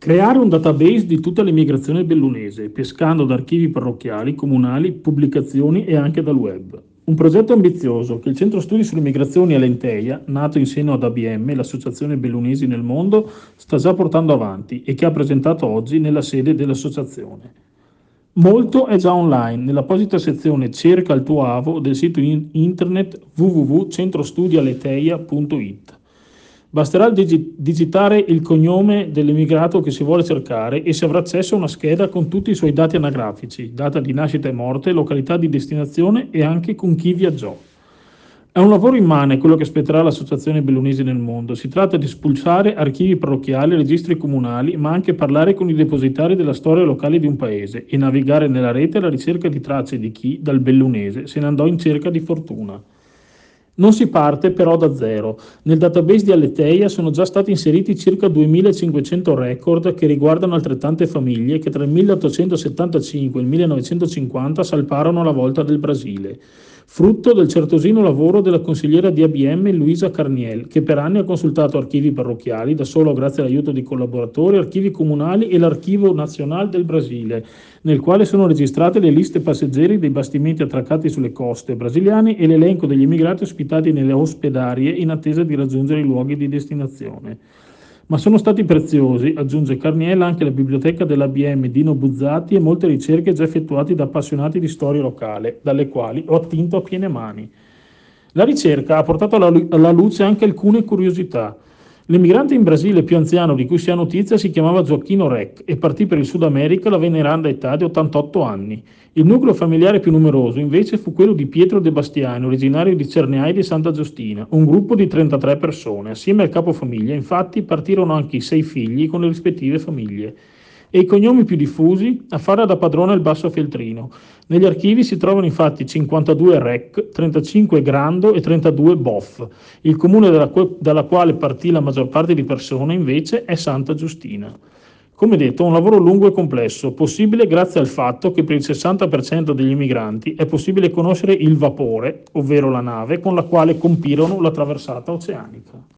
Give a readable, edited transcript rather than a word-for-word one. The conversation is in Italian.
Creare un database di tutta l'immigrazione bellunese, pescando da archivi parrocchiali, comunali, pubblicazioni e anche dal web. Un progetto ambizioso che il Centro Studi sulle Migrazioni a Lenteia, nato in seno ad ABM, l'Associazione Bellunesi nel Mondo, sta già portando avanti e che ha presentato oggi nella sede dell'associazione. Molto è già online nell'apposita sezione Cerca il tuo AVO del sito internet www.centrostudialeteia.it. Basterà digitare il cognome dell'immigrato che si vuole cercare e si avrà accesso a una scheda con tutti i suoi dati anagrafici, data di nascita e morte, località di destinazione e anche con chi viaggiò. È un lavoro immane quello che aspetterà l'Associazione Bellunesi nel mondo. Si tratta di spulciare archivi parrocchiali, registri comunali, ma anche parlare con i depositari della storia locale di un paese e navigare nella rete alla ricerca di tracce di chi, dal bellunese, se ne andò in cerca di fortuna. Non si parte però da zero. Nel database di Aleteia sono già stati inseriti circa 2500 record che riguardano altrettante famiglie che tra il 1875 e il 1950 salparono alla volta del Brasile, frutto del certosino lavoro della consigliera di ABM Luisa Carniel, che per anni ha consultato archivi parrocchiali, da solo grazie all'aiuto di collaboratori, archivi comunali e l'Archivio Nazionale del Brasile, nel quale sono registrate le liste passeggeri dei bastimenti attraccati sulle coste brasiliane e l'elenco degli immigrati ospitati nelle ospedarie in attesa di raggiungere i luoghi di destinazione. Ma sono stati preziosi, aggiunge Carniella, anche la biblioteca dell'ABM Dino Buzzati e molte ricerche già effettuate da appassionati di storia locale, dalle quali ho attinto a piene mani. La ricerca ha portato alla luce anche alcune curiosità. L'emigrante in Brasile più anziano di cui si ha notizia si chiamava Gioacchino Rec e partì per il Sud America alla veneranda età di 88 anni. Il nucleo familiare più numeroso invece fu quello di Pietro De Bastiani, originario di Cerneai di Santa Giustina, un gruppo di 33 persone. Assieme al capofamiglia, infatti, partirono anche i 6 figli con le rispettive famiglie. E i cognomi più diffusi? A fare da padrone il Basso Feltrino. Negli archivi si trovano infatti 52 Rec, 35 Grando e 32 Boff. Il comune dalla quale partì la maggior parte di persone, invece, è Santa Giustina. Come detto, un lavoro lungo e complesso, possibile grazie al fatto che per il 60% degli immigranti è possibile conoscere il vapore, ovvero la nave, con la quale compirono la traversata oceanica.